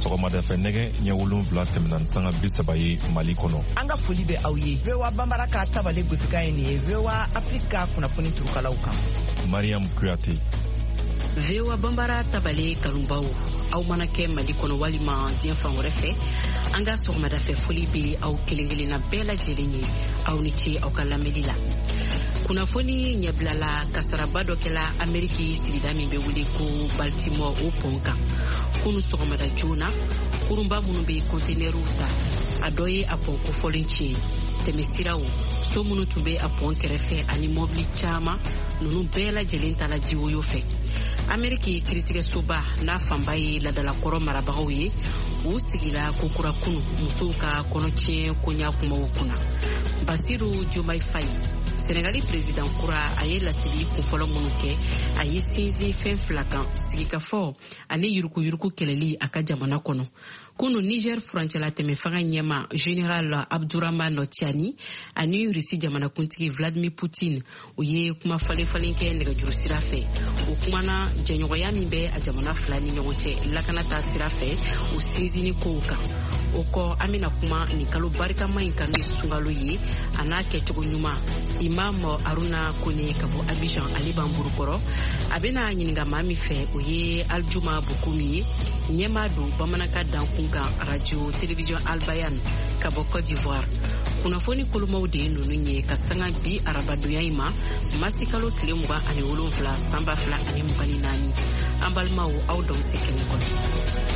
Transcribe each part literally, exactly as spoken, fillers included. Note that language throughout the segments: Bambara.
sɔgɔmada fɛ nɛgɛ ɲɛ wolonwula tɛmɛna sanga bi saba ye Mali kɔnɔ. An ka foli bɛ aw ye. V O A Banbara ka tabale gosikan ye nin ye. V O A Afrika kunnafoni turukalaw kan. Mariam Kuyate. V O A Banbara tabale kanubaw, aw mana kɛ Mali kɔnɔ walima diɲɛ fan wɛrɛ fɛ, an ka sɔgɔmada fɛ foli bɛ aw kelen kelenna bɛɛ lajɛlen ye. Aw ni ce aw ka lamɛnni la. Kunnafoni ɲɛbilala kasaraba dɔ kɛla Ameriki sigida min bɛ wele ko Baltimore o pont kan. Kunu sɔgɔmada joona, kurunba minnu bɛ conteneurs ta, a dɔ ye a pont kofɔlen tiɲɛ. Tɛmɛsiraw, so minnu tun bɛ a pont kɛrɛfɛ ani mɔbili caman, ninnu bɛɛ lajɛlen taala jiwoyo fɛ. Ameriki kiritigɛsoba n'a fanba ye ladalakɔrɔ marabagaw ye, u sigila kokura kunu musow ka kɔnɔtiɲɛ koɲa kumaw kunna. Basiru Diomaye Faye, Senegali président kura, a ye laseli kunfɔlɔ minnu kɛ, a ye sinsin fɛn fila kan, sigikafɔ ani yurukuyuruku kɛlɛli a ka jamana kɔnɔ. Kunu Niger furancɛla tɛmɛ fanga ɲɛma Général Abdourahmane Tiani ani Russie jamanakuntigi Vladimir Poutine u ye kuma falen falen kɛ nɛgɛjuru sira fɛ. O kumana jɛɲɔgɔnya min bɛ a jamana fila ni ɲɔgɔn cɛ lakana ta sira fɛ u sinsinni kow kan. O kɔ an bɛna kuma nin kalo barikama in kan ni sunkalo ye a n'a kɛcogo ɲuman. Imam Aruna Kone ka bɔ Abidjan ale b'an burukɔrɔ. A bɛna ɲininka maa min fɛ o ye Aljuma Bukumi ye, ɲɛmaa don bamanankan dankun kan radio télévision Albayan ka bɔ Côte d'Ivoire. Kunnafoni kolomaw de ye ninnu ye ka sanga bi arabadonya in ma masi kalo tile mugan ani wolonwula san ba fila ani mugan ni naani. An balimaw aw dɔn se kɛnɛ kɔnɔ.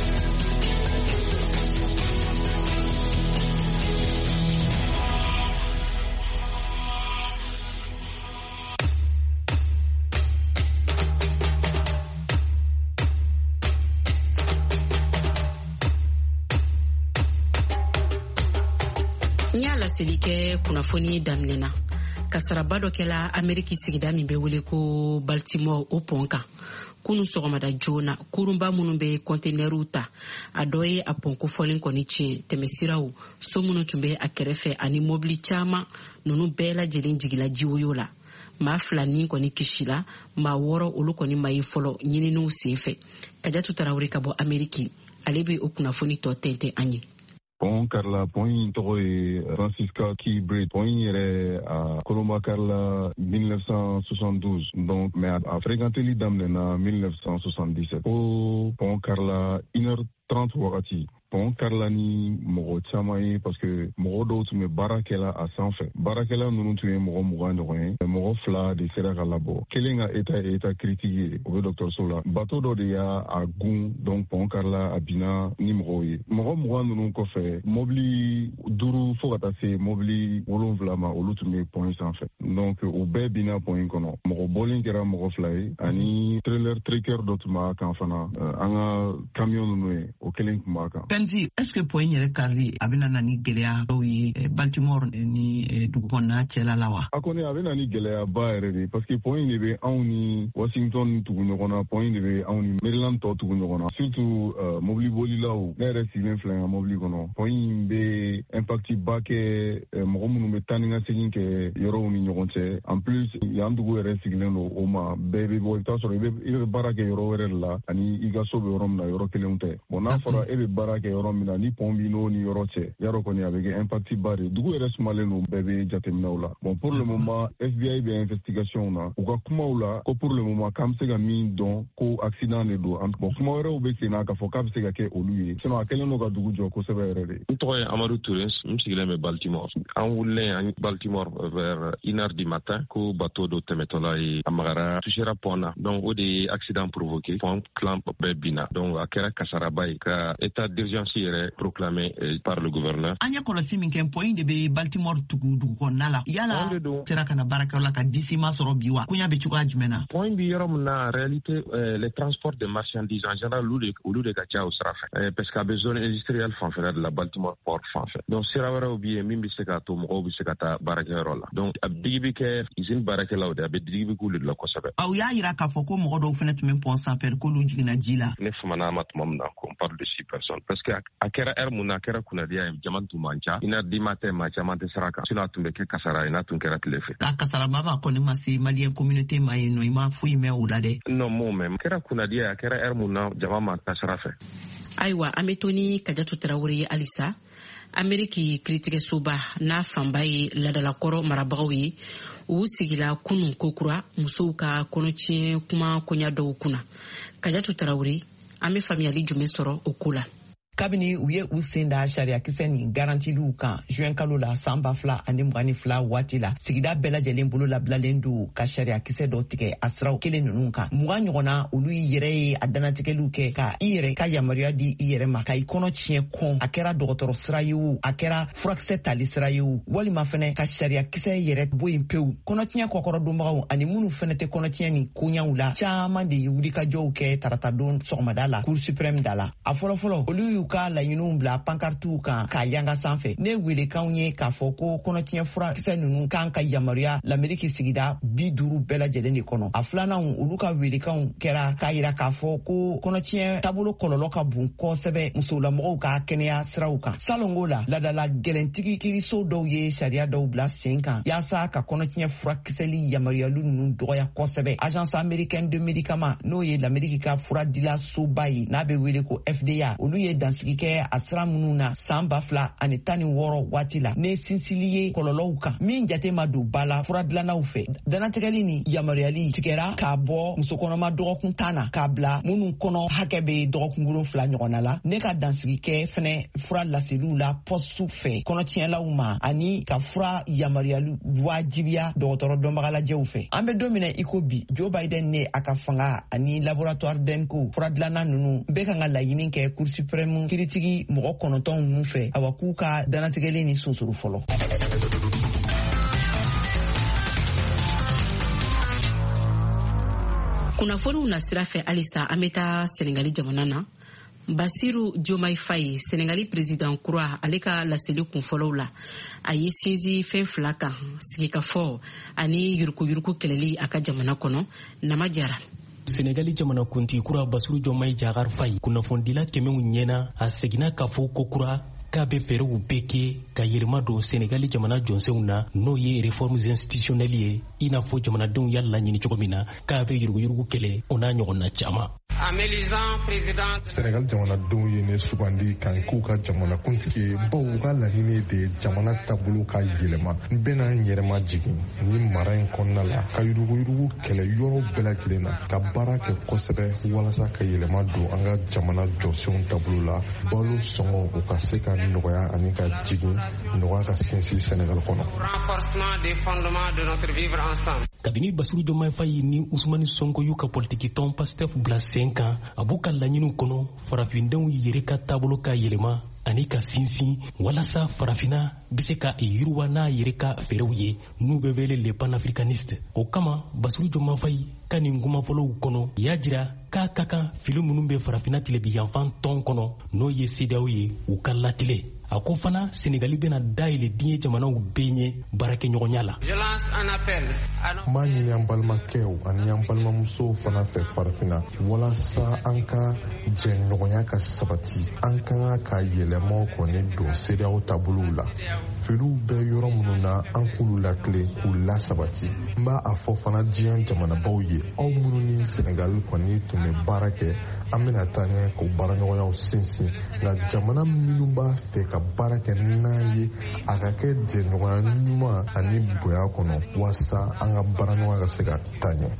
Nya la selike kunnafoni daminɛna. Kasaraba dɔ kɛla Ameriki sigida min bɛ wele ko Baltimore o pont kan. Kunu sɔgɔmada joona, kurunba minnu bɛ conteneurs ta, a dɔ ye a pont kofɔlen kɔni tiɲɛ. Tɛmɛsiraw, so minnu tun bɛ a kɛrɛfɛ ani mɔbili caman, ninnu bɛɛ lajɛlen jigila jiwoyo la. Maa fila ni kɔni kisila, maa wɔɔrɔ olu kɔni ma ye fɔlɔ ɲininiw senfɛ. Kajatu Tarawele ka bɔ Ameriki, ale bɛ o kunnafoni tɔ tɛntɛn an ye. Pont Carla, pont in tɔgɔ ye Francisca Key Bridge. Pont in yɛrɛ a Colomba Carla mille neuf cent soixante-douze. Donc, mais a fréquenteli daminɛna mille neuf cent soixante-dix-sept. Ko Pont Carla une heure trente wagati. Pont Carla ni mɔgɔ caman ye parce que mɔgɔ dɔw tun bɛ baara kɛla a sanfɛ. Baarakɛla ninnu tun ye mɔgɔ mugan ɲɔgɔn ye. Mɔgɔ fila de sera ka labɔ. Kelen ka état ye état critique ye. O bɛ dɔgɔtɔrɔso la. Bateau dɔ de y'a a gun, donc Pont Carla a binna ni mɔgɔw ye. Mɔgɔ mugan ninnu kɔfɛ, mobili duuru fo ka taa se mobili wolonwula ma olu tun bɛ pont sanfɛ. Donc o bɛɛ binna pont in kɔnɔ. Mɔgɔ bɔlen kɛra mɔgɔ fila ye ani trailer trekker dɔ tun b'a kan fana. An ka camion ninnu ye o kelen tun b'a kan. Est-ce que point yɛrɛ karili a bɛna na ni gɛlɛya dɔw ye Baltimore ni dugu kɔnɔna cɛla la wa? A kɔni a bɛna ni gɛlɛyaba yɛrɛ de parce que point de bɛ anw ni Washington tugu ɲɔgɔn na, point de bɛ anw ni Maryland tɔ tugu ɲɔgɔn na. Surtout uh, mobili bolilaw, ne yɛrɛ sigilen filɛ n ka mobili kɔnɔ. Point in bɛ impacti ba kɛ uh, mɔgɔ minnu bɛ taa ni ka segin kɛ yɔrɔw ni ɲɔgɔn cɛ. En plus yan dugu yɛrɛ sigilen don o ma bɛɛ bɛ bɔ i bɛ taa sɔrɔ i bɛ i bɛ baara kɛ yɔrɔ wɛrɛ de la ani i ka so bɛ yɔrɔ min na yɔrɔ kelenw tɛ. Bon n'a fɔra e bɛ baara kɛ yɔrɔ min na ni pont bi n'o ni yɔrɔ cɛ yarɔ kɔni a bɛ kɛ impacti ba de dugu yɛrɛ sumalen don bɛɛ bɛ jateminɛw la. Bon pour le moment F B I bɛ investigation na u ka kumaw la ko pour le moment k'an bɛ se ka min dɔn ko accident de don. Bon kuma wɛrɛw bɛ sen na k'a fɔ k'a bɛ se ka kɛ olu ye sinon a kɛlen don ka dugu jɔ kosɛbɛ yɛrɛ de. N tɔgɔ ye Amadou Touré, n sigilen bɛ Baltimore. An wulilen an Baltimore vers une heure du matin ko bateau dɔ tɛmɛtɔla ye a magara touchera pont na. Donc o de ye accident provoqué pont clamp bɛɛ binna. Donc a kɛra kasaraba ye ka état d'urgence yɛrɛ proclamé par le gouverneur. An ye kɔlɔsi min kɛ point de bɛ Baltimore tugu dugu kɔnɔna la. Yala sera ka na baarakɛyɔrɔ la ka disima sɔrɔ bi wa? Koɲa bɛ cogoya jumɛn na? Point bi yɔrɔ min na en réalité euh, les transports de marchandises en général olu de olu de ka ca o sira fɛ. Euh, parce que a bɛ zone industrielle fanfɛla de la Baltimore port fanfɛ. Donc sira wɛrɛw bi yen min bɛ se ka to mɔgɔw bɛ se ka taa baarakɛyɔrɔ la. Donc a digi bɛ kɛ usine baarakɛlaw de a bɛ digi bɛ k'olu de la kosɛbɛ. Aw y'a yira k'a fɔ ko mɔgɔ dɔw fana tun bɛ pont sanfɛ k'olu jiginna ji la. Ne famana ma tuma min na qu'on parle de six personnes parce que a kɛra heure mun na a kɛra kunnadiya ye jama tun man ca. Ina di matin ma caman tɛ sira kan. Sinon a tun bɛ kɛ kasara ye n'a tun kɛra tile fɛ. A kasaraba ma kɔni ma se malien communauté ma yen nɔ i ma foyi mɛn o la dɛ. Non m'o mɛn. Kɛra kunnadiya a kɛra heure mun na jama ma taa sira fɛ. Ayiwa an bɛ to ni Kajatu Tarawele ye halisa. Ameriki kiritigɛsoba n'a fanba ye ladalakɔrɔ marabagaw ye u sigila kunun kokura musow ka kɔnɔtiɲɛ kuma koɲa dɔw kunna. Kajatu Tarawele an bɛ faamuyali jumɛn sɔrɔ o ko la? Kabini u ye u sen da sariya kisɛ ni garantiliw kan juin kalo la san ba fila ani mugan ni fila waati la sigida bɛɛ lajɛlen bolo labilalen don ka sariya kisɛ dɔ tigɛ a siraw kelen ninnu kan. Mugan ɲɔgɔnna olu yɛrɛ ye a danatigɛliw kɛ ka i yɛrɛ ka yamaruya di i yɛrɛ ma ka i kɔnɔ tiɲɛ kɔn a kɛra dɔgɔtɔrɔ sira ye o a kɛra furakisɛ tali sira ye o walima fɛnɛ ka sariya kisɛ yɛrɛ bɔ yen pewu. Kɔnɔtiɲɛ kɔkɔrɔ donbagaw ani minnu fɛnɛ tɛ kɔnɔtiɲɛ ni koɲaw la caaman de ye wulikajɔw kɛ tarata don sɔgɔmada la Cour suprême da la. A fɔlɔfɔlɔ olu y'u ka laɲiniw bila pankartiw kan k'a yanga sanfɛ. Ne welekanw ye k'a fɔ ko kɔnɔtiɲɛ furakisɛ ninnu kan ka yamaruya l'Amérique sigida bi duuru bɛɛ lajɛlen de kɔnɔ. A filanan olu ka welekanw kɛra k'a yira k'a fɔ ko kɔnɔtiɲɛ taabolo kɔlɔlɔ ka bon kosɛbɛ musolamɔgɔw ka kɛnɛya siraw kan. Salongo la ladala gɛlɛntigi kiiriso dɔw ye sariya dɔw bila sen kan yaasa ka kɔnɔtiɲɛ furakisɛli yamaruyali ninnu dɔgɔya kosɛbɛ. Agence américaine de médicament n'o ye l'Amérique ka furadila soba ye n'a bɛ wele ko F D A olu ye dansigi kɛ a sira minnu na san ba fila ani tan ni wɔɔrɔ waati la ne sinsili ye kɔlɔlɔw kan min jate ma don ba la furadilanaw fɛ. Danatigɛli ni yamaruyali tigɛra k'a bɔ musokɔnɔma dɔgɔkun tan na k'a bila minnu kɔnɔ hakɛ bɛ dɔgɔkun wolonfila ɲɔgɔnna la. Ne ka dansigi kɛ fɛnɛ fura laseliw la pɔstu fɛ kɔnɔtiɲɛlaw ma ani ka fura yamaruyali wajibiya dɔgɔtɔrɔ dɔnbaga lajɛw fɛ. An bɛ don min na i ko bi Joe Biden ne a ka fanga ani laboratoire Denko furadilana ninnu bɛɛ kan ka laɲini kɛ Cour suprême kiritigi mɔgɔ kɔnɔntɔn ninnu fɛ awa k'u ka danatigɛli ni sonsoro fɔlɔ. Kunnafoniw na sira fɛ halisa an bɛ taa Senegali jamana na. Basiru Diomaye Faye Senegali président kura ale ka laseli kunfɔlɔw la a ye sinsin fɛn fila kan sigikafɔ ani yurukuyuruku kɛlɛli a ka jamana kɔnɔ. Nama Jara. Senegali jamana kuntigi kura Basiru Diomaye Diakhar Faye kunnafonidila kɛmɛw ɲɛna a seginna k'a fɔ ko kura k'a bɛ fɛɛrɛw bɛɛ kɛ ka yɛlɛma don Senegali jamana jɔnsenw na n'o ye réformes institutionnelles ye i n'a fɔ jamanadenw y'a laɲini cogo min na k'a bɛ yuruguyurugu kɛlɛ o n'a ɲɔgɔnna caman. Senegal jamanadenw ye ne sugandi kan k'u ka jamana kuntigi baw u ka laɲini de jamana taabolo ka yɛlɛma n bɛna n yɛrɛma jigin ni mara in kɔnɔna la ka yuruguyurugu kɛlɛ yɔrɔ bɛɛ lajɛlen na ka baara kɛ kosɛbɛ walasa ka yɛlɛma don an ka jamana jɔsenw taabolo la balo sɔngɔ u ka se ka nɔgɔya ani ka jigin nɔgɔya ka sinsin Senegal kɔnɔ. Kabini Basiru Diomaye Faye ni Ousmane Sonko y'u ka politiki tɔn Pastef bila sen kan a b'u ka laɲiniw kɔnɔ farafindenw yɛrɛ ka taabolo ka yɛlɛma ani ka sinsin walasa farafina bɛ se ka yiriwa n'a yɛrɛ ka fɛɛrɛw ye n'u bɛ wele les panafricanistes. O kama Basiru Diomaye Faye ka nin kumafɔlɔw kɔnɔ y'a jira k'a ka kan fili minnu bɛ farafina tilebiyanfan tɔn kɔnɔ n'o ye C E D E A O ye u ka latile. A ko fana Senegali bɛna dayɛlɛ diɲɛ jamanaw bɛɛ ɲɛ baarakɛɲɔgɔnya la. N b'a ɲini an balimakɛw ani an balimamusow fana fɛ farafinna walasa an ka jɛɲɔgɔnya ka sabati an kan ka yɛlɛmaw kɔni don C E D E A O taabolow la. Filiw bɛ yɔrɔ minnu na an k'olu lakile k'u lasabati. N b'a a fɔ fana diɲɛ jamanabaw ye aw minnu ni Senegali kɔni tun bɛ baara kɛ an bɛna taa ɲɛ k'o baaraɲɔgɔnyaw sinsin nka jamana minnu b'a fɛ ka baara kɛ n'an ye a ka kɛ jɛɲɔgɔnya ɲuman ani bonya kɔnɔ walasa an ka baaraɲɔgɔnya ka se ka taa ɲɛ.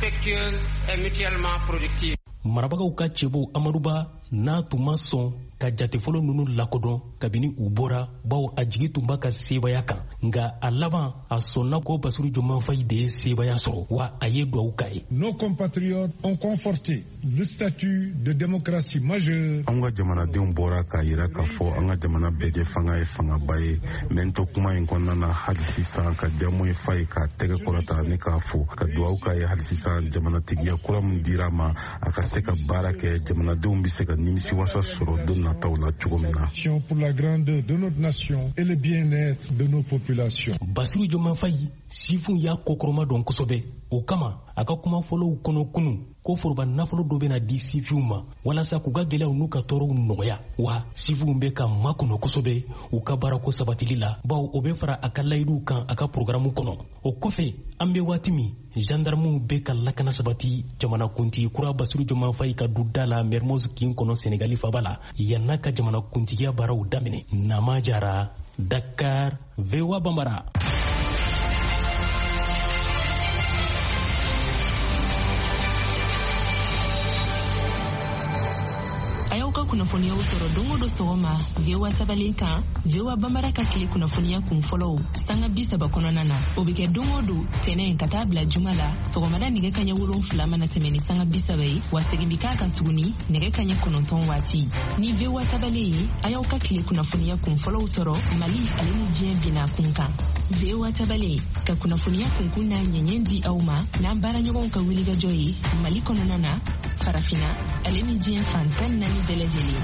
Marabagaw ka cɛbo Amaduba n'a tun ma sɔn ka jate fɔlɔ ninnu lakodɔn kabini u bɔra bawo a jigi tun b'a ka sebaya kan nka a laban a sɔnna ko Basiru Diomaye Faye de ye sebaya sɔrɔ wa a ye duwawu k'a ye. Nos compatriotes ont conforté le statut de démocratie majeure. An ka jamanadenw bɔra k'a yira k'a fɔ an ka jamana bɛɛ kɛ fanga ye fangaba ye mɛ n to kuma in kɔnɔna na hali sisan ka Diomaye Faye k'a tɛgɛ kɔrɔta ne k'a fɔ ka duwawu k'a ye hali sisan jamanatigiya kura min dira ma a ka se ka baara kɛ jamanadenw bɛ se ka nimisiwasa sɔrɔ don nataw la cogo min na. Pour la grandeur de notre nation et le bien-être de nos populations. Basiru Diomaye Faye sifun y'a kokɔrɔma dɔn kosɛbɛ o kama a ka kuma fɔlɔw kɔnɔ kunu ko foroba nafolo dɔ bena di sifiw ma walasa k'u ka gwɛlɛyaw n'u ka tɔɔrɔw nɔgɔya wa sifiw be ka makɔnɔ kosɛbɛ u ka baarako sabatili la bawo o be fara a ka layiduw kan a ka programu kɔnɔ o kɔfɛ an be waati min gendarmew be ka lakana sabati jamanakuntigi kura Basiru Jɔnman Fayi ka du da la Mermoz kin kɔnɔ Senegali faba la yan'a ka jamanakuntigiya baaraw daminɛ. Nama Jara, Dakar, V O A Bambara. kunnafoniyaw sɔrɔ don o don sɔgɔma V O A tabalen kan V O A Bambara ka tile kunnafoniya kun fɔlɔw sanga bi saba kɔnɔna na o bɛ kɛ don o don tɛnɛ ka taa bila juma la sɔgɔmada nɛgɛ kaɲɛ wolonfila mana tɛmɛ ni sanga bi saba ye wa segin bi k'a kan tuguni nɛgɛ kaɲɛ kɔnɔntɔn waati ni V O A tabalen ye a y'aw ka tile kunnafoniya kun fɔlɔw sɔrɔ Mali ale ni diɲɛ bina kun kan V O A tabalen ka kunnafoniya kunkun n'a ɲɛɲɛ di aw ma n'an baaraɲɔgɔnw ka wulikajɔ ye Mali kɔnɔna na farafina ale ni diɲɛ fan tan naani bɛɛ lajɛlen.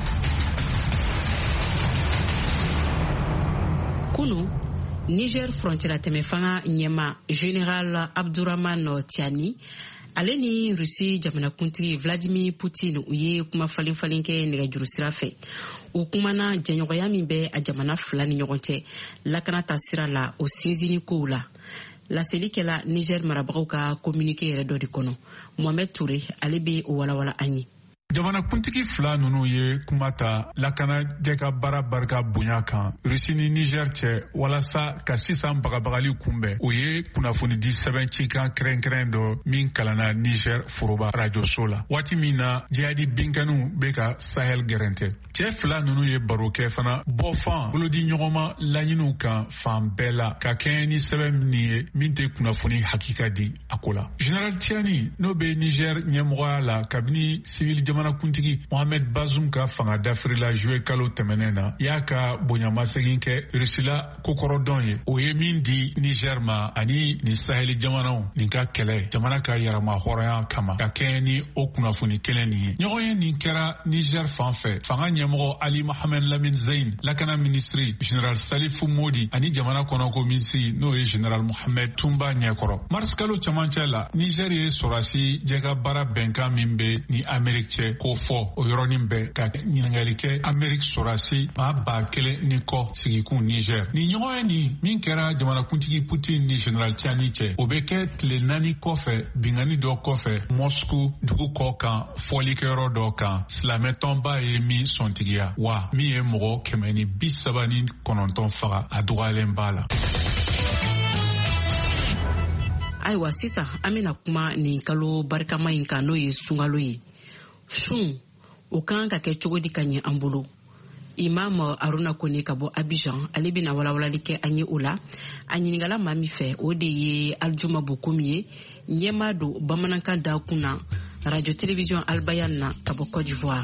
Kunu Niger frontière tɛmɛ fanga ɲɛma Général Abdourahmane Tiani ale ni Russie jamanakuntigi Vladimir Poutine u ye kuma falen falen kɛ nɛgɛjuru sira fɛ. U kumana jɛɲɔgɔnya min bɛ a jamana fila ni ɲɔgɔn cɛ lakana ta sira la o sinsinni kow la. Laseli kɛla Niger marabagaw ka communiqué yɛrɛ dɔ de kɔnɔ. Mohamed Touré ale bɛ o walawala an ye. Jamanakuntigi fila nunu ye kuma ta lakana jɛka baara barika bonya kan Russie ni Niger cɛ walasa ka sisan bagabagali kunbɛn o ye kunnafoni di sɛbɛn cikan kɛrɛnkɛrɛn dɔ min kalanna Niger foroba radio so la waati min na jihadi binkanu bɛ ka Sahel gɛrɛntɛ cɛ fila nunu ye baro kɛ fana bɔfan bolodi ɲɔgɔnma laɲiniw kan fan bɛɛ la ka kɛɲɛ ni sɛbɛn min ye min tɛ kunnafoni hakika di a ko la General Tiani n'o bɛ Niger ɲɛmɔgɔya la kabini civil jamanakuntigi Mohamed Bazoum ka fanga dafiri la juillet kalo tɛmɛnen na y'a ka bonyamasegin kɛ Rusila kokɔrɔdɔn ye o ye min di Niger ma ani ni Sahel jamanaw nin ka kɛlɛ jamana ka yɛrɛma hɔrɔnya kama ka kɛɲɛ ni o kunnafoni kelen nin ye ɲɔgɔn ye nin kɛra Niger fan fɛ fanga ɲɛmɔgɔ Ali Mohamed Lamine Zain lakana ministri General Salifou Modi ani jamana kɔnɔko minisiri n'o ye General Mohamed Tumba ɲɛkɔrɔ mars kalo camancɛ la Niger ye sɔrasi jɛka baara bɛnkan min bɛ ni Amerik cɛ k'o fɔ o yɔrɔnin bɛɛ ka ɲininkali kɛ Amerik sɔrasi maa ba kelen ni kɔ sigikun Niger ni ɲɔgɔn ye nin min kɛra jamanakuntigi Putin ni General Tiani cɛ o bɛ kɛ tile naani kɔfɛ bingani dɔ kɔfɛ Moscou dugu kɔ kan fɔlikɛyɔrɔ dɔ kan silamɛ tɔnba ye min sɔntigiya wa min ye mɔgɔ kɛmɛ ni bi saba ni kɔnɔntɔn faga a dɔgɔyalen b'a la. Ayiwa sisan an bɛna kuma nin kalo barikama in kan n'o ye sunkalo ye sun o kan ka kɛ cogo di ka ɲɛ an bolo Imam Aruna Kone ka bɔ Abidjan ale bɛna walawalali kɛ an ye o la a ɲininkala maa min fɛ o de ye Aljuma Bokomi ye ɲɛmaa don bamanankan da kun na radio télévision Albayan na ka bɔ Côte d'Ivoire.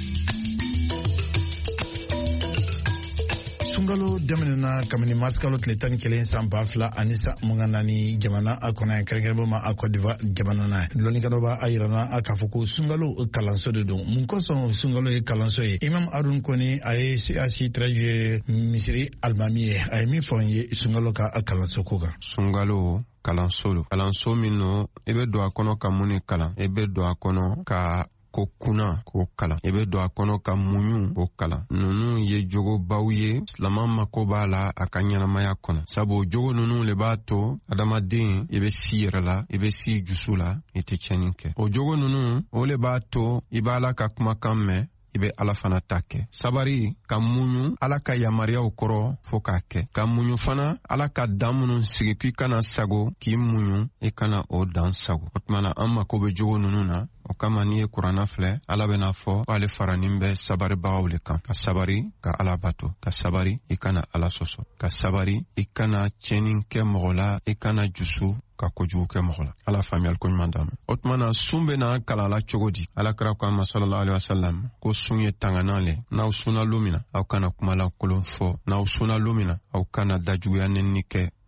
Sungalo daminɛna kabini mars kalo tile tan ni kelen san ba fila ani san mugan naani jamana a kɔnɔ yan kɛrɛnkɛrɛnma ma a Côte d'Ivoire jamana na lɔnnikɛlaw b'a a yirana a k'a fɔ ko sunkalo kalanso de don mun kosɔn sunkalo ye kalanso ye Imam Aruna Kone a ye C A C traduit misiri alimami ye a ye min fɔ n ye sunkalo ka kalanso ko kan. Sunkalo kalanso do kalanso min no i bɛ don a kɔnɔ ka mun ni kalan i bɛ don a kɔnɔ ka ko kuna ko kalan i bɛ don a kɔnɔ ka muɲu o kalan ninnu ye jogobaw ye silama mako b'a la a ka ɲɛnamaya kɔnɔ sabu jogo ninnu le b'a to adamaden i bɛ si yɛrɛ la i bɛ si jusu la i tɛ tiɲɛni kɛ o jogo ninnu o le b'a to i b'a la ka kumakan mɛn i bɛ ala fana ta kɛ sabari ka muɲu ala ka yamariyaw kɔrɔ fo k'a kɛ ka muɲu fana ala ka dan minnu sigi k'i kana sago k'i muɲu i kana o dan sago o tuma na an mako bɛ jogo ninnu na o kama n'i ye kuranna filɛ ala bɛna fɔ k'ale faranin bɛ sabaribagaw le kan ka sabari ka ala bato ka sabari i kana ala sɔsɔ ka sabari i kana tiɲɛni kɛ mɔgɔ la i kana jusu ka kojugu kɛ mɔgɔ la ala faamuyali ko ɲuman d'a ma o tuma na sun bɛna kalan la cogo di alakira ko an ma sallallahu alaihi wasallam ko sun ye tanganan le n'aw sunna lu min na aw kana kuma lankolon fɔ n'aw sunna lu min na aw kana dajuguya nɛnini kɛ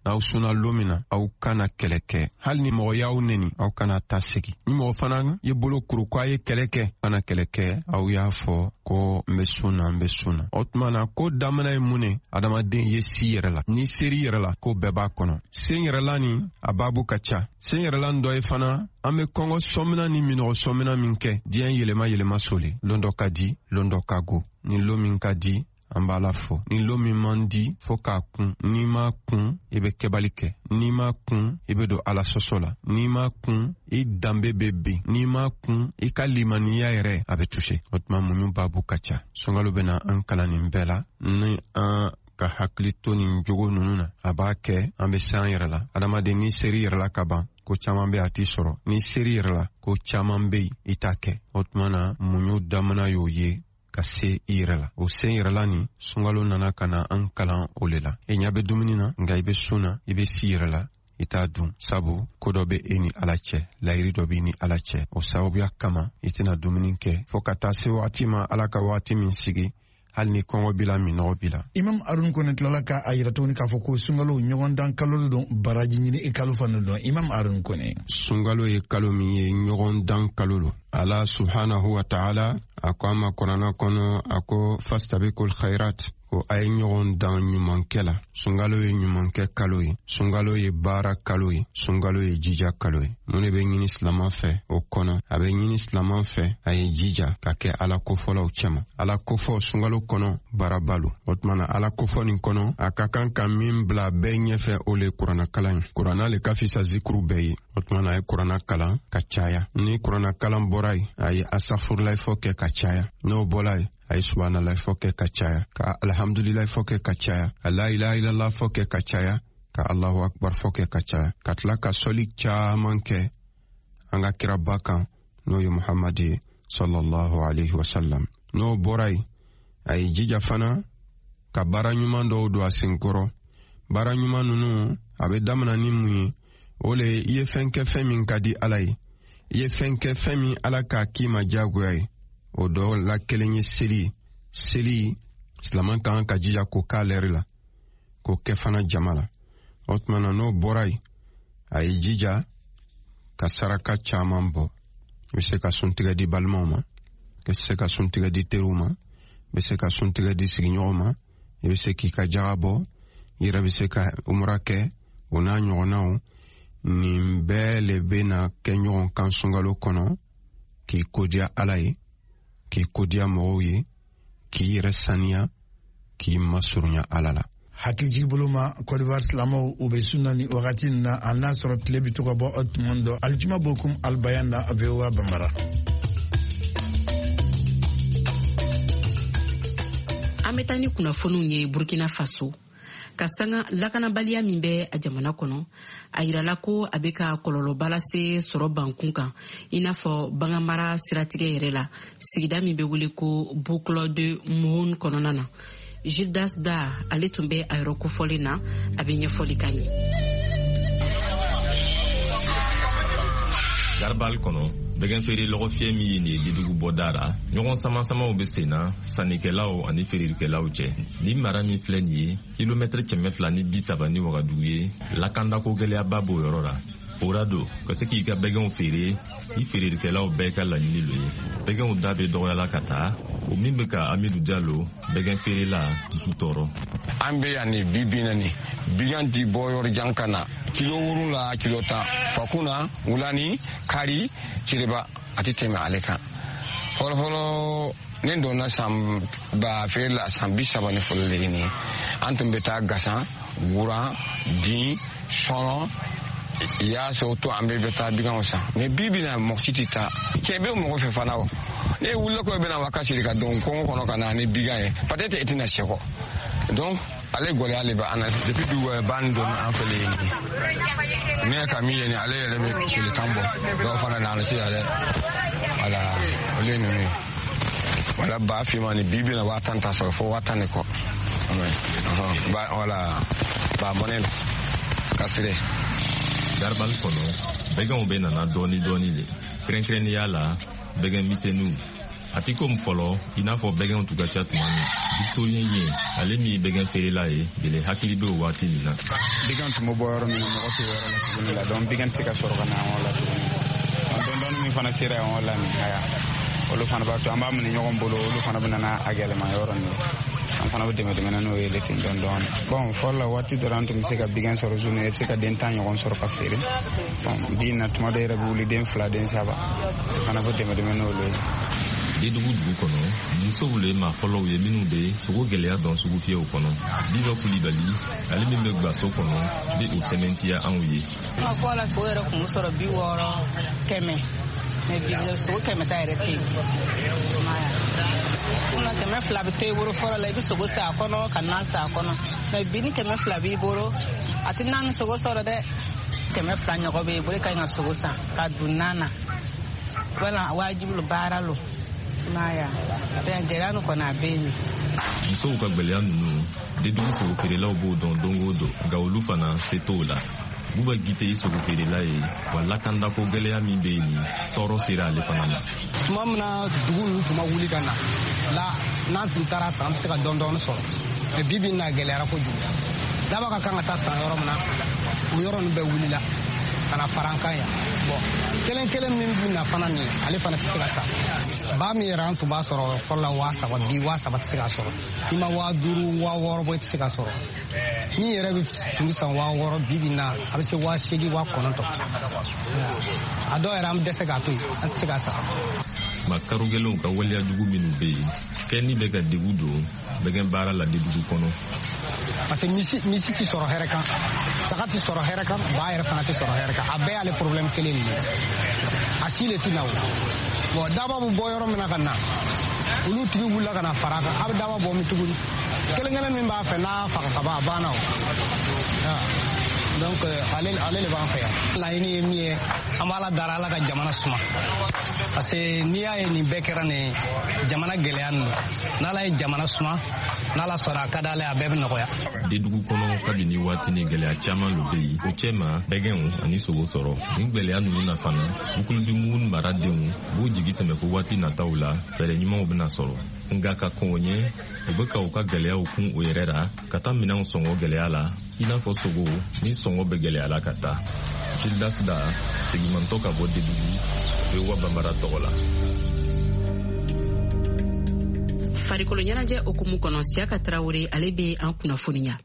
n'aw sunna loon min na aw kana kɛlɛ kɛ hali ni mɔgɔ y'aw neni aw kana ta segi ni mɔgɔ fana ye bolo kuru ko a ye kɛlɛ kɛ kana kɛlɛ kɛ aw y'a fɔ ko n bɛ sun na n bɛ sun na o tuma na ko daminɛ ye mun ne adamaden ye si yɛrɛ la ni seri yɛrɛ la ko bɛɛ b'a kɔnɔ sen yɛrɛ la ni a baabu ka ca sen yɛrɛ la dɔ ye fana an bɛ kɔngɔ sɔmina ni minɔgɔ sɔmina min kɛ diɲɛ yɛlɛma yɛlɛma soli loon dɔ ka di loon dɔ ka go ni loon min ka di an b'a la fɔ ni loon min man di fo k'a kun n'i ma kun i bɛ kɛbali kɛ n'i ma kun i bɛ don ala sɔsɔ la n'i ma kun i danbe bɛ bin n'i ma kun i ka limaniya yɛrɛ a bɛ touché o tuma muɲu baabu ka ca sunkalo bɛ na an kalan nin bɛɛ la ni an ka hakili to nin jogo ninnu na a b'a kɛ an bɛ se an yɛrɛ la adamaden ni seri yɛrɛ la ka ban ko caman bɛ a t'i sɔrɔ ni seri yɛrɛ la ko caman bɛ yen i t'a kɛ o tuma na muɲu damana y'o ye ka se i yɛrɛ la o sen yɛrɛ la ni sunkalo nana ka na an kalan o le la e ɲɛ bɛ dumuni na nka i bɛ sun na i bɛ si yɛrɛ la i t'a dun sabu ko dɔ bɛ e ni ala cɛ layiri dɔ b'i ni ala cɛ o sababuya kama i tɛna dumuni kɛ fo ka taa se waati ma ala ka waati min sigi hali ni kɔngɔ b'i la minɔgɔ b'i la imam arun kone tilala ka a yira tuguni k'a fɔ ko sunkalo ɲɔgɔn dan kalo de don baraji ɲini i kalo fana don imam arun kone sunkalo ye kalo min ye ɲɔgɔn dan kalo lo ala subhanahu wa ta'ala a ko an ma kɔnɔna kɔnɔ a ko fastabikul khairat ko a ye ɲɔgɔn dan ɲumankɛ la sunkalo ye ɲumankɛ kalo ye sunkalo ye baara kalo ye sunkalo ye jija kalo ye mun de bɛ ɲini silaman fɛ o kɔnɔ a bɛ ɲini silaman fɛ a ye jija ka kɛ ala kofɔlaw cɛma ala kofɔ sunkalo kɔnɔ baara balo o tuma na ala kofɔ nin kɔnɔ a ka kan ka min bila bɛɛ ɲɛfɛ o le kuranna kalan ye kuranna le ka fisa zikuru bɛɛ ye o tuma na a ye kuranna kalan ka caya ni kuranna kalan bɔra ye a ye asafurulayi fɔ kɛ ka caya n'o bɔla ye a ye subhanallah fɔ kɛ ka caya ka alhamdulillah fɔ kɛ ka caya ka la ilaha illallah fɔ kɛ ka caya ka allahu akbar fɔ kɛ ka caya ka tila ka sɔli caman kɛ an ka kiraba kan n'o ye muhammad ye sallallahu alaihi wasallam n'o bɔra ye a ye jija fana ka baara ɲuman dɔw don a senkɔrɔ baara ɲuman ninnu a bɛ damina ni mun ye o le i ye fɛn kɛ fɛn min ka di ala ye i ye fɛn kɛ fɛn min ala k'a k'i ma diyagoya ye o dɔ la kelen ye seli seli silaman kan ka jija ko k'a lɛri la k'o kɛ fana jama la o tuma na n'o bɔra yen a ye jija ka saraka caman bɔ i bɛ se ka suntigɛ di balimaw ma i bɛ se ka suntigɛ di teriw ma i bɛ se ka suntigɛ di sigiɲɔgɔn ma i bɛ se k'i ka jaga bɔ i yɛrɛ bɛ se ka umra kɛ o n'a ɲɔgɔnnaw nin bɛɛ le bɛna kɛ ɲɔgɔn kan sunkalo kɔnɔ k'i kodiya ala ye k'i kodiya mɔgɔw ye k'i yɛrɛ saniya k'i masurunya ala la hakiliji bolo ma Côte d'Ivoire silamɛw u bɛ sunna ni wagati in na a n'a sɔrɔ tile bɛ to ka bɔ o tuma dɔ alijuma bokum albayan na V O A Bambara an bɛ taa ni kunnafoniw ye Burkina Faso ka sanga lakanabaliya min bɛ a jamana kɔnɔ a yirala ko a bɛ ka kɔlɔlɔba lase sɔrɔ bankun kan i n'a fɔ baganmara siratigɛ yɛrɛ la sigida min bɛ wele ko Bouclos de Moun kɔnɔna na Gildas Da ale tun bɛ a yɔrɔ kofɔlen na a bɛ ɲɛfɔli ka ɲɛ Garbal kɔnɔ bɛgɛn feere lɔgɔ fiyɛ min ye nin didugu bɔda la ɲɔgɔn samasamaw bɛ sen na sannikɛlaw ani feererikɛlaw cɛ ni mara min filɛ nin ye kilomɛtiri kɛmɛ fila ni bi saba ni wagadugu ye lakandako gɛlɛyaba b'o yɔrɔ la o ra don ka se k'i ka bɛgɛnw feere i feererikɛlaw bɛɛ ka laɲini lo ye bɛgɛnw da bɛ dɔgɔyala ka taa o min bɛ ka Amidu Jalo bɛgɛn feerela dusu tɔɔrɔ an bɛ yan ni bi bi na ni bigan ti bɔ yɔrɔ jan ka na kilo wolonwula kilo tan fakuna wulani kari cireba a tɛ tɛmɛ ale kan fɔlɔfɔlɔ ne donna san ba feere la san bi saba ni fɔlɔ de ɲini an tun bɛ taa gasan wuran din sɔnɔ i y'a sɔrɔ to an bɛɛ bɛ taa biganw san mɛ bi bi na mɔgɔ si tɛ taa cɛ bɛ mɔgɔ fɛ fana o ne wulila ko bɛna wa kasiri ka don kɔngɔ kɔnɔ ka na ni bigan ye peut-être i tɛna se kɔ donc ale gɔlɛya le bɛ an na depuis bi ban don an fɛ le yen ne ka min ye ni ale yɛrɛ bɛ tile tan bɔ dɔw fana na ale se yɛrɛ wala ole ninnu wala ba fima ni bi bi na waa tan ta sɔrɔ fo waa tan de kɔ wala ba mɔne la kasire Garbal kɔnɔ bɛgɛnw bɛ nana dɔɔni dɔɔni le kɛrɛnkɛrɛnnenya la bɛgɛn misɛnninw ati comme folo ina fo bɛgɛnw tuga chat mani victorien ye ale mi bɛgɛn feerela ye bele hakili be waati nin na bɛgɛn tun bɛ bɔ yɔrɔ min mɔgɔ tɛ yɔrɔ la tuguni la donc bɛgɛn tɛ se ka sɔrɔ ka na anw la tuguni donc dɔɔni min fana sera anw la nin haya olu fana b'a to an b'a minɛ ɲɔgɔn bolo olu fana bɛ nana a gɛlɛma yɔrɔ nin an fana bɛ dɛmɛ dɛmɛ n'o ye ten dɔɔni dɔɔni bon fɔlɔ la waati dɔ an tun bɛ se ka bɛgɛn sɔrɔ journée i bɛ se ka den tan ɲɔgɔn sɔrɔ ka feere bon bi na tuma dɔ yɛrɛ bɛ wuli den fila den saba fana bɛ dɛmɛ dɛmɛ n'olu ye dedugu dugu kɔnɔ musow le ma fɔlɔw ye minnu bɛ sogo gɛlɛya dɔn sugu fiyɛw kɔnɔ biba kulibali ale min bɛ gbaso kɔnɔ bɛ o sɛmɛntiya anw ye a fɔ la sogo yɛrɛ kun bɛ sɔrɔ bi wɔɔrɔ kɛmɛ mɛ bi sogo kɛmɛ ta yɛrɛ tɛ yen sinɔ kɛmɛ fila bɛ to i bolo fɔlɔ la i bɛ sogo san a kɔnɔ ka nan san a kɔnɔ mɛ bi ni kɛmɛ fila b'i bolo a tɛ nan ni sogo sɔrɔ dɛ kɛmɛ fila ɲɔgɔn bɛ i bolo i ka ɲi ka sogo san ka dun nan na wala wajibi lo baara lo maya den gɛlɛya nin kɔni a bɛ yen musow ka gbɛlɛya ninnu dedugu sogo feerelaw b'o dɔn don o don nka olu fana se t'o la buba gite ye sogo feerela ye wa lakandako gɛlɛya min bɛ yen ni tɔɔrɔ sera ale fana ma tuma min na dugu ninnu tun ma wuli ka na la n'an tun taara san an bɛ se ka dɔɔni dɔɔni sɔrɔ mɛ bi bi in na gɛlɛyara kojugu daba ka kan ka taa san yɔrɔ min na o yɔrɔ ninnu bɛɛ wulila ka na fara an kan yan bon kelen kelen min bɛ na fana nin ale fana tɛ se ka sa ba min yɛrɛ an tun b'a sɔrɔ fɔlɔ la waa saba bi waa saba tɛ se ka sɔrɔ i ma waa duuru waa wɔɔrɔ bɔ i tɛ se ka sɔrɔ min yɛrɛ bɛ tun bɛ san waa wɔɔrɔ bi bi na a bɛ se waa seegin waa kɔnɔntɔn a dɔw yɛrɛ an bɛ dɛsɛ k'a to yen an tɛ se ka sa ma karogɛlɛnw ka waleya jugu minnu bɛ yen kɛni bɛ ka degun don bɛgɛn baara la dedugu kɔnɔ parce que misi misi tɛ sɔrɔ hɛrɛ kan saga tɛ sɔrɔ hɛrɛ kan ba yɛrɛ fana tɛ sɔrɔ hɛrɛ kan a bɛɛ y'ale problème kelen nin ye a si le tɛ na o bon daba bɛ bɔ yɔrɔ min na ka na olu tigi wulila ka na fara kan a bɛ daba bɔ min tuguni kelen kelen min b'a fɛ n'a faga ka ban a banna o donc ale ale de b'an fɛ yan laɲini ye min ye an b'ala dara ala ka jamana suma parce que n'i y'a ye nin bɛɛ kɛra nin jamana gɛlɛya nin n'ala ye jamana suma n'ala sɔnna a ka d'ale a bɛɛ bɛ nɔgɔya dedugu kɔnɔ kabini waati ni gɛlɛya caman lo bɛ yen o cɛ ma bɛgɛnw ani sogo sɔrɔ nin gɛlɛya ninnu na fana bukuludimugu maradenw b'u jigi sɛmɛ ko waati nataw la fɛɛrɛ ɲumanw bɛna sɔrɔ nka ka kɔn o ɲɛ u bɛ ka u ka gɛlɛyaw kun o yɛrɛ la ka taa minɛnw sɔngɔ gɛlɛya la i n'a fɔ sogo ni sɔngɔ bɛ gɛlɛya la ka taa gildas da segimantɔ ka bɔ dedugu bɛ wa banbara tɔgɔ la farikolo ɲɛnajɛ okumu kɔnɔ Siyaka Tarawele ale bɛ an kunnafoniya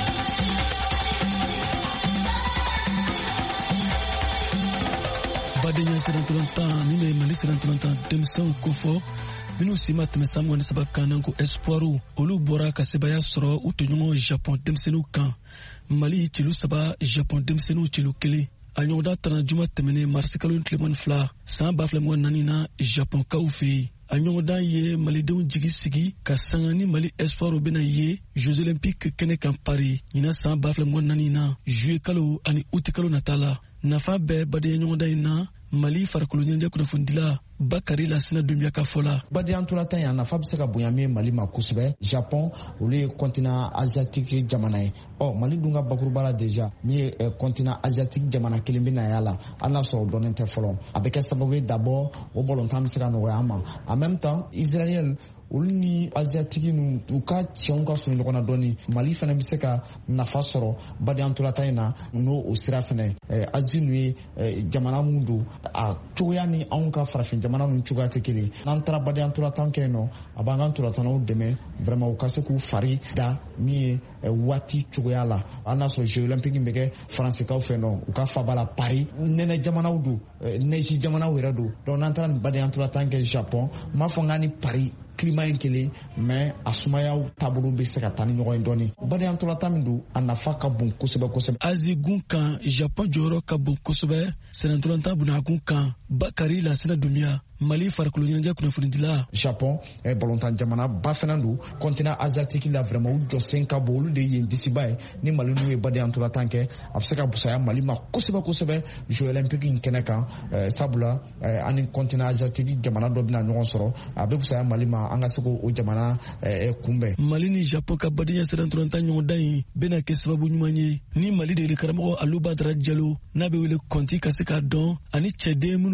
badenya sirantolantan min bɛ Mali sirantolantan denmisɛnw kofɔ minnu si ma tɛmɛ san mugan ni saba kan n'an ko espoiru olu bɔra ka sebaya sɔrɔ u tɔɲɔgɔn Japon denmisɛnninw kan Mali celu saba Japon denmisɛnninw celu kelen a ɲɔgɔndan tana juma tɛmɛnen marisi kalo tilemani fila san ba fila mugan naani na Japon kaw fɛ yen a ɲɔgɔndan ye malidenw jigi sigi ka sanga ni Mali espoiru bɛna ye Jeux olympiques kɛnɛ kan Paris ɲina san ba fila mugan naani na juillet kalo ani août kalo nata la nafa bɛɛ badenya ɲɔgɔndan in na Mali farikolo ɲɛnajɛ kunnafonidila Bakari Lasina Dunbiya ka fɔ la badenya ntolantan ya nafa bɛ se ka bonya min Mali ma kosɛbɛ Japon olu ye continent asiatique jamana ye ɔ Mali dun ka bakuruba la déjà min ye continent asiatique jamana kelen bɛ na y'a la hali n'a sɔrɔ o dɔnnen tɛ fɔlɔ a bɛ kɛ sababu ye d'abord o balontan bɛ se ka nɔgɔya an ma en même temps Israël olu ni asiatigi nu u ka cɛnw ka surun ɲɔgɔn na dɔɔni Mali fana bɛ se ka nafa sɔrɔ badenya ntolantan in na n'o o sira fana Asie nu ye jamana mun don a cogoya ni anw ka farafin jamana nu cogoya tɛ kelen n'an taara badenya ntolantan kɛ yen nɔ a b'an ka ntolantannaw dɛmɛ vraiment u ka se k'u fari da min ye waati cogoya la hali n'a sɔrɔ Jeux olympiques bɛ kɛ faransikaw fɛ yen nɔ u ka faba la Paris nɛnɛ jamanaw don neige jamanaw yɛrɛ don donc n'an taara nin badenya ntolantan kɛ Japon n m'a fɔ n k'a ni Paris climat in kelen mais a sumayaw taabolo bɛ se ka taa ni ɲɔgɔn ye dɔɔni badenya ntolantan min don a nafa ka bon kosɛbɛ kosɛbɛ Asie gun kan Japon jɔyɔrɔ ka bon kosɛbɛ sɛnɛ ntolantan bunakun kan Bakari Lasina Dunbiya Mali farikolo ɲɛnajɛ kunnafonidila Japon eh, balontan jamana ba fana don continent asiatique la vraiment u jɔsen ka bon olu de ye yen disiba ye ni Mali n'u ye badenya ntolantan kɛ a bɛ se ka busaya Mali ma kosɛbɛ kosɛbɛ Jeux olympiques in kɛnɛ kan eh, sabula eh, ani continent asiatique jamana dɔ bɛna ɲɔgɔn sɔrɔ a bɛ busaya Mali ma an ka se k'o jamana eh, kunbɛn Mali ni Japon ka badenya sɛnɛ ntolantan ɲɔgɔndan in bɛna kɛ sababu ɲuman ye ni Mali degeli karamɔgɔ Alou Badara Diallo n'a bɛ wele kɔnti ka se k'a dɔn ani cɛden minnu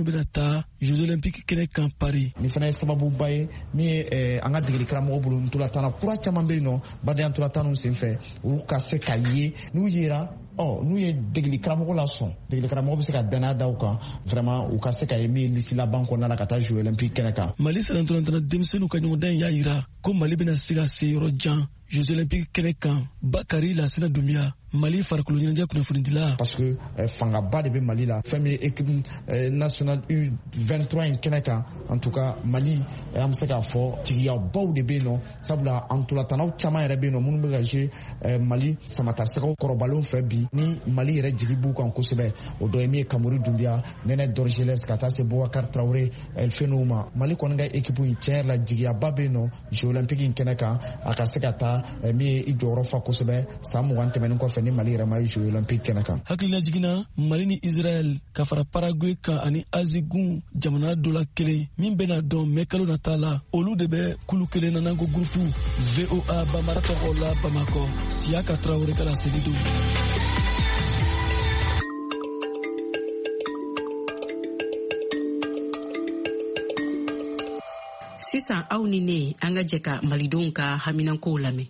minnu bɛna taa Jeux olympiques kɛnɛ kan Paris. Ni fana ye sababuba ye min ye an ka degeli karamɔgɔ bolo ntolantan kura caman bɛ yen nɔ badenya ntolantan sen fɛ olu ka se ka ye n'u yera ɔ n'u ye degeli karamɔgɔ la sɔn degeli karamɔgɔ bɛ se ka danaya da u kan vraiment u ka se ka ye min ye lisi laban kɔnɔna la ka taa Jeux olympiques kɛnɛ kan. Mali sɛnɛntɔlantana denmisɛnninw ka ɲɔgɔndan y'a yira ko Mali bɛna se ka se yɔrɔ jan Jeux olympiques kɛnɛ kan. Bakari Lasina Dumbuya, Mali farikolo ɲɛnajɛ kunnafonidila. Parce que fangaba de bɛ Mali la fɛn min ye équipe nationale U vingt-trois in kɛnɛ kan en tout cas Mali an bɛ se k'a fɔ tigiyabaw de bɛ yen nɔ sabula ntolantanaw caman yɛrɛ bɛ yen nɔ minnu bɛ ka jouer Mali samatasɛgɛw kɔrɔbalenw fɛ bi ni Mali yɛrɛ jigi b'u kan kosɛbɛ o dɔ ye min ye Kamuru Dunbiya Nɛnɛ Dorgelès ka taa se Boubacar Traoré Elfeno ma Mali kɔni ka équipe in tiɲɛ yɛrɛ la jigiyaba bɛ yen nɔ Jeux olympiques in kɛnɛ kan a ka se ka taa min ye i jɔyɔrɔ fa kosɛbɛ san mugan tɛmɛnen kɔfɛ ni Mali yɛrɛ ma ye Jeux olympiques kɛnɛ kan. Hakilina jiginna Mali ni Israël ka fara Paraguay kan ani Azigun jamana dɔ la kelen min bɛna dɔn mɛ kalo nata la olu de bɛ kulu kelen na n'an ko groupe V O A Bamara tɔgɔ la Bamakɔ Siaka Traoré ka laseli don. Sisan aw ni ne an ka jɛ ka malidenw ka haminankow lamɛn.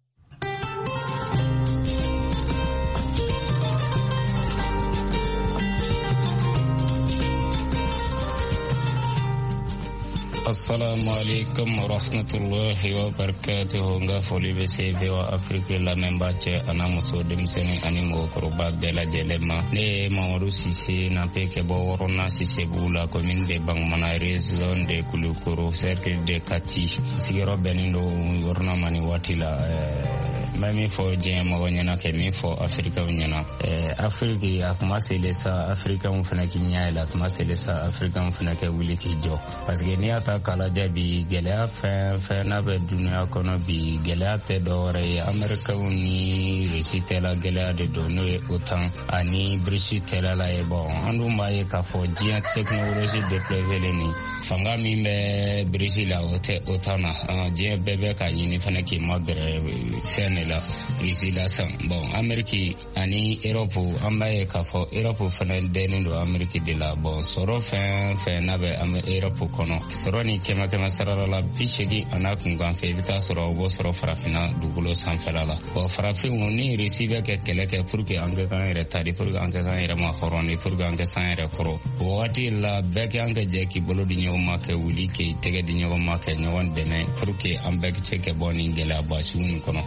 Assalamu alaikum wa rahmatullahi wa barakatuhu. Nga foli be se V O A Afrique la memba che ana muso demseni ani mo koroba de la jelema ne Mamadou Cissé na peke bo worona Cissé bula commune de Bangmana zone de Kulukuru cercle de Kati sigero benindo worna mani watila mami fo jema wonyana ke mi fo Afrika wonyana Afrique akuma selesa Afrika mfana kinyaila akuma selesa Afrika mfana ke wili kijo parce que ni ata kala jabi gɛlɛya fɛn fɛn n'a bɛ dunuya kɔnɔ bi gɛlɛya tɛ dɔwɛrɛ ye Amɛrikaw ni Rusi tɛla gɛlɛya de don n'o ye OTAN ani Brisi tɛla la ye bon an dun b'a ye k'a fɔ diɲɛ technologie développé ni fanga min bɛ Brisi la o tɛ OTAN na diɲɛ bɛɛ bɛ ka ɲini fana k'i magɛrɛ fɛn de la Rusi la san bon Amɛriki ani Europe an b'a ye k'a fɔ Europe fana dɛnnen don Amɛriki de la bon sɔrɔ fɛn fɛn n'a bɛ Europe kɔnɔ sɔrɔ ni kɛmɛ kɛmɛ sarara la bi seegin a n'a kunkan fɛ i bɛ taa sɔrɔ o b'o sɔrɔ farafinna dugukolo sanfɛla la bon farafinw ni Rusi bɛ kɛ kɛlɛ kɛ pour que an ka kan yɛrɛ tari pour que an ka kan yɛrɛ ma hɔrɔn ni pour que an ka san yɛrɛ kɔrɔ o wagati la bɛɛ kɛ an ka jɛ k'i bolo di ɲɔgɔn ma kɛ wuli k'i tɛgɛ di ɲɔgɔn ma kɛ ɲɔgɔn dɛmɛ pour que an bɛɛ se ka bɔ nin gɛlɛyaba sugu nin kɔnɔ.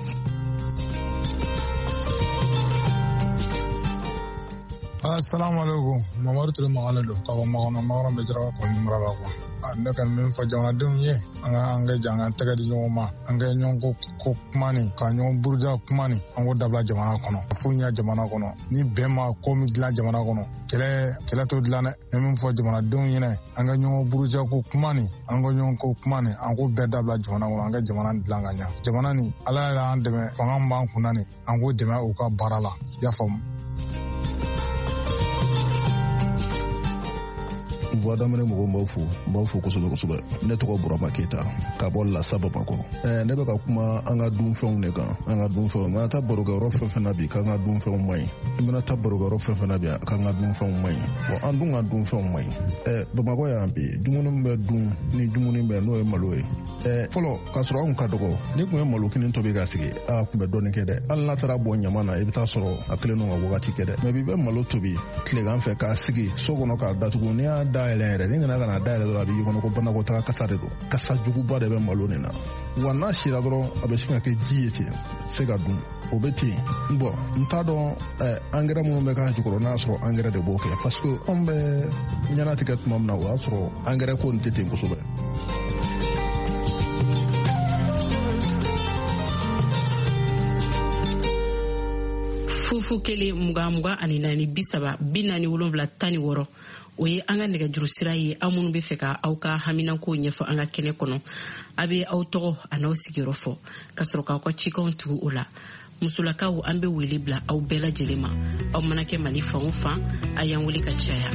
Assalamu alaikum Mamadu Ture Magala do ka bɔ Makɔnɔ Makɔnɔ bɛ jara ko nimara la quoi ne ka min fɔ jamanadenw ye an ka an ka jan an tɛgɛ di ɲɔgɔn ma an ka ɲɔgɔn ko ko kuma ni ka ɲɔgɔn buruja kuma ni an ko dabila jamana kɔnɔ fo ɲɛ jamana kɔnɔ ni bɛn ma ko min dilan jamana kɔnɔ kɛlɛ kɛlɛ to dilan dɛ ne min fɔ jamanadenw ɲɛna an ka ɲɔgɔn buruja ko kuma ni an ka ɲɔgɔn ko kuma ni an ko bɛɛ dabila jamana kɔnɔ an ka jamana dilan ka ɲɛ jamana ni Ala yɛrɛ an dɛmɛ fanga min b'an kunna ni an ko dɛmɛ u ka baara la i y'a faamu. Voix d'Amérique mɔgɔw b'aw fo n b'aw fo kosɛbɛ kosɛbɛ ne tɔgɔ Burama Keyita ka bɔ Lassa Bamakɔ ɛɛ ne bɛ ka kuma an ka dunfɛnw de kan an ka dunfɛnw n bɛna taa barokɛyɔrɔ fɛn fɛn na bi k'an ka dunfɛnw man ɲi n bɛna taa barokɛyɔrɔ fɛn fɛn na bi k'an ka dunfɛnw man ɲi bon an dun ka dunfɛnw man ɲi ɛɛ Bamakɔ yan bi dumuni min bɛ dun ni dumuni bɛ n'o ye malo ye ɛɛ fɔlɔ k'a sɔrɔ anw ka dɔgɔ ni tun ye malo kini tobi ka sigi a tun bɛ dɔɔnin kɛ dɛ hali n'a taara bɔ ɲama na i bɛ taa sɔrɔ a kelen don ka wagati kɛ dɛ mɛ bi bɛ malo tobi tilegan fɛ k'a sigi so kɔnɔ k'a datugu n'i y'a dayɛlɛ yɛrɛ ni nana ka na dayɛlɛ dɔrɔn a bɛ y'i kɔnɔ ko banakɔtaga kasa de don kasa juguba de bɛ malo nin na wa n'a sira dɔrɔn a bɛ se ka kɛ ji ye ten se ka dun o bɛ ten bɔn n t'a dɔn ɛɛ angɛrɛ minnu bɛ k'a jukɔrɔ n'a sɔrɔ angɛrɛ de b'o kɛ parce que anw bɛ ɲɛnatigɛ tuma min na o y'a sɔrɔ angɛrɛ ko nin tɛ ten kosɛbɛ. fufu kelen mugan mugan ani naani bi saba bi naani wolonwula tan ni wɔɔrɔ o ye an ka nɛgɛjuru sira ye aw minnu bɛ fɛ ka aw ka haminanko ɲɛfɔ an ka kɛnɛ kɔnɔ a bɛ aw tɔgɔ a n'aw sigiyɔrɔ fɔ ka sɔrɔ k'aw ka cikanw tugu o la musolakaw an bɛ wele bila aw bɛɛ lajɛlen ma aw mana kɛ Mali fan o fan a y'an wele ka caya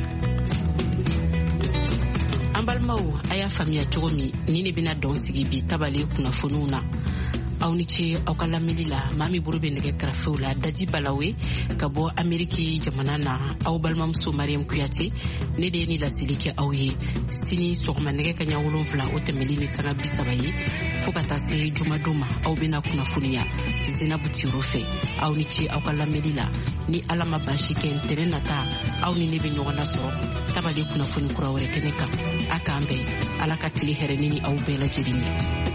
an balimaw a y'a faamuya cogo min ni ne bɛna dɔn sigi bi tabale kunnafoniw na aw ni ce aw ka lamɛnni la maa min bolo bɛ nɛgɛ kɛrɛfɛw la Dadi Balawe ka bɔ Ameriki jamana na aw balimamuso Mariam Kuyate ne de ye ni laseli kɛ aw ye sini sɔgɔma nɛgɛ ka ɲɛ wolonwula o tɛmɛli ni sanga bi saba ye fo ka taa se jumadon ma aw bɛna kunnafoniya Zenabu Tiro fɛ aw ni ce aw ka lamɛnni la ni Ala ma baasi kɛ ntɛnɛn nata aw ni ne bɛ ɲɔgɔn na sɔrɔ tabali kunnafoni kura wɛrɛ kɛnɛ kan a k'an bɛn Ala ka tile hɛrɛ ni aw bɛɛ lajɛlen ye.